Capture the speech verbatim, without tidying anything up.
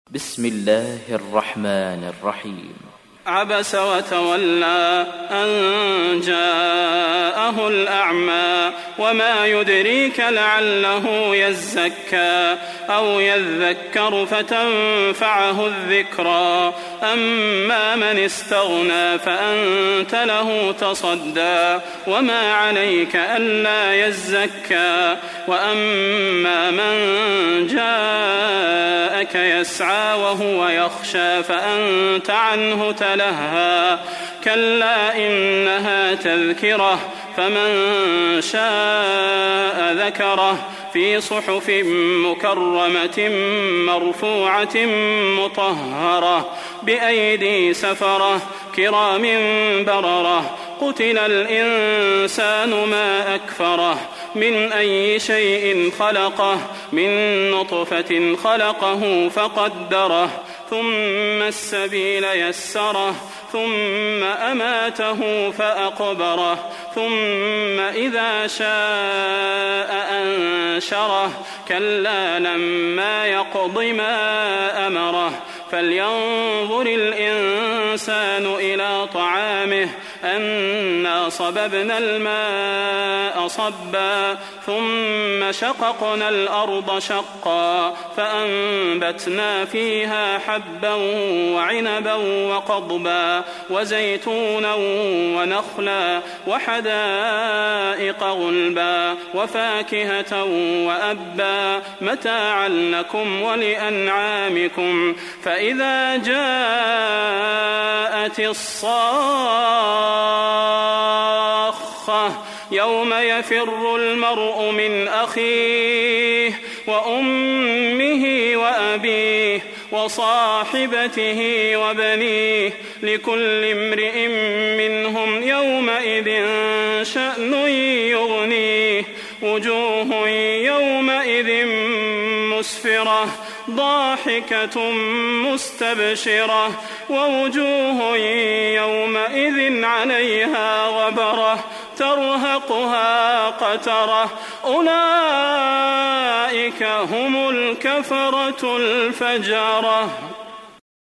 بسم الله الرحمن الرحيم. عبس وتولى أن جاءه الأعمى وما يدريك لعله يزكى أو يذكر فتنفعه الذكرى أما من استغنى فأنت له تصدى وما عليك ألا يزكى وأما من جاءك يسعى وهو يخشى فأنت عنه تلهى كلا إنها تذكرة فمن شاء ذكره في صحف مكرمة مرفوعة مطهرة بأيدي سفرة كرام بررة قتل الإنسان ما أكفره من أي شيء خلقه من نطفة خلقه فقدره ثم السبيل يسره ثم أماته فأقبره ثم إذا شاء أنشره كلا لما يقض ما أمره فلينظر الإنسان إلى طعامه أنا صببنا الماء صبا ثم شققنا الأرض شقا فأنبتنا فيها حبا وعنبا وقضبا وزيتونا ونخلا وحدائق غلبا وفاكهة وأبا متاعا لكم ولأنعامكم فإذا جاءت الصاخة يوم يفر المرء من أخيه وأمه وأبيه وصاحبته وبنيه لكل امرئ منهم يومئذ شأن يغنيه وجوه يومئذ مسفرة ضاحكة مستبشرة ووجوه يومئذ عليها غبرة ترهقها قترة أولئك هم الكفرة الفجرة.